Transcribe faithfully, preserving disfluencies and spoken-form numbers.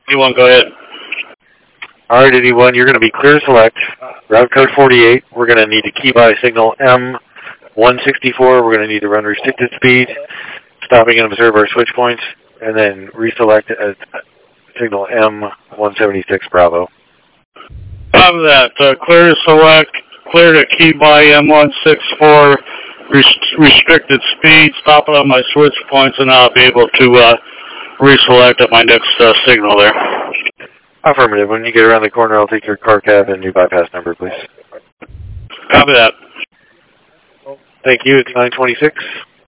anyone, go ahead. All right, anyone, you're going to be clear to select. Route code forty-eight, we're going to need to key by signal M one sixty-four. We're going to need to run restricted speed, stopping and observe our switch points, and then reselect at signal M one seventy-six Bravo. Copy that. Uh, clear to select, clear to key by M one sixty-four, rest restricted speed, stop it on my switch points, and I'll be able to uh, reselect at my next uh, signal there. Affirmative. When you get around the corner, I'll take your car cab and new bypass number, please. Copy that. Thank you. It's nine twenty-six.